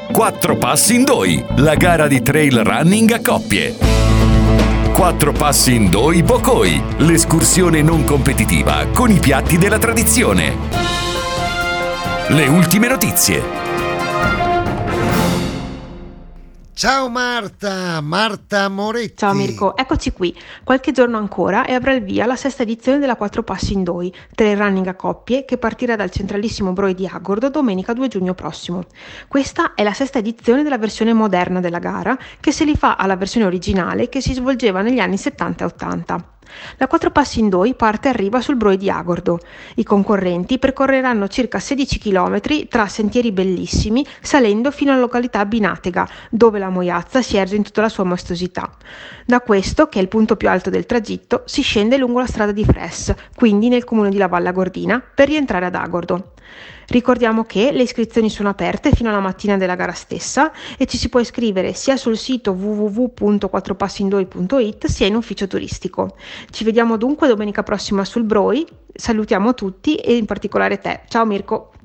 Quattro passi in Doi, la gara di trail running a coppie. Quattro passi in Doi Bocoi, l'escursione non competitiva con i piatti della tradizione. Le ultime notizie. Ciao Marta Moretti. Ciao Mirko, eccoci qui. Qualche giorno ancora e avrà il via la sesta edizione della Quattro Passi in Doi, trail running a coppie, che partirà dal centralissimo Broi di Agordo domenica 2 giugno prossimo. Questa è la sesta edizione della versione moderna della gara, che si rifà alla versione originale che si svolgeva negli anni 70 e 80. La Quattro Passi in Doi parte e arriva sul Broi di Agordo. I concorrenti percorreranno circa 16 km tra sentieri bellissimi, salendo fino alla località Binatega, dove la Moiazza si erge in tutta la sua maestosità. Da questo, che è il punto più alto del tragitto, si scende lungo la strada di Fres, quindi nel comune di La Valle Agordina, per rientrare ad Agordo. Ricordiamo che le iscrizioni sono aperte fino alla mattina della gara stessa e ci si può iscrivere sia sul sito www.quattropassindoi.it sia in ufficio turistico. Ci vediamo dunque domenica prossima sul Broi, salutiamo tutti e in particolare te. Ciao Mirko!